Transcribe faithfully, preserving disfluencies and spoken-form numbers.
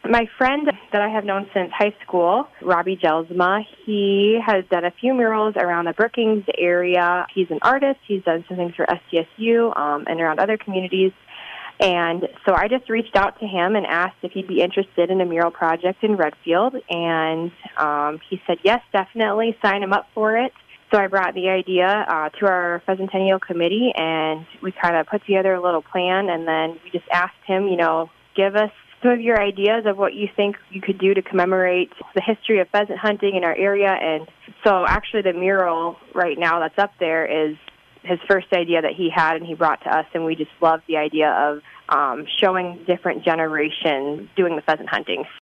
My friend that I have known since high school, Robbie Gelsma, he has done a few murals around the Brookings area. He's an artist. He's done some things for S D S U um, and around other communities. And so I just reached out to him and asked if he'd be interested in a mural project in Redfield. And um, he said, yes, definitely, sign him up for it. So I brought the idea uh, to our Pheasantennial Committee, and we kind of put together a little plan, and then we just asked him, you know, give us some of your ideas of what you think you could do to commemorate the history of pheasant hunting in our area. And so actually the mural right now that's up there is his first idea that he had and he brought to us, and we just love the idea of um, showing different generations doing the pheasant hunting.